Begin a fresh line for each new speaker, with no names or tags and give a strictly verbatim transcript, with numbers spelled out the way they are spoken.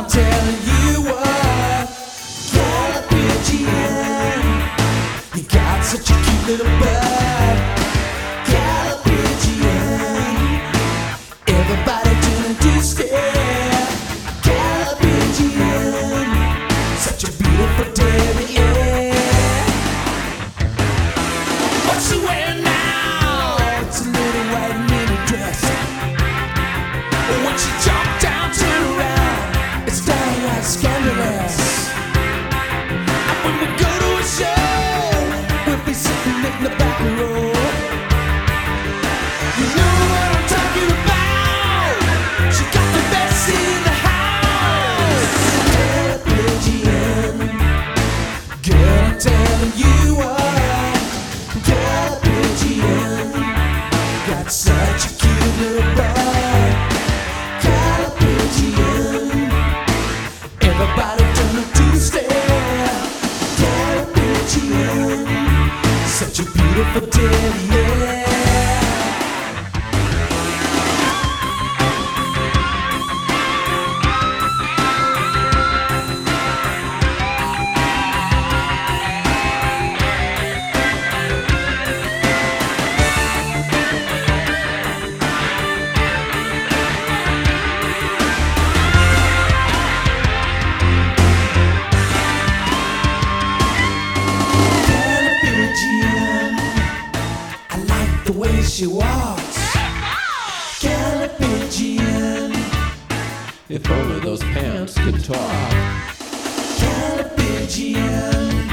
I'm telling you what, Calipigian, you got such a cute little butt. Calipigian, everybody turn to stare. Calipigian, such a beautiful dairy. What's she wearing now? It's a little white mini dress. When she jumped down, turn around, it's downright scandalous. And when we go to a show, we'll be sitting in the back row. You know what I'm talking about. She got the best seat in the house. Calipigian, girl, I'm telling you what, Calipigian, got such a cute little butt. Calipigian, everybody turn to stare. Calipigian, such a beautiful dairy, yeah. The way she walks, Calipigian,
If only those pants could talk.
Calipigian.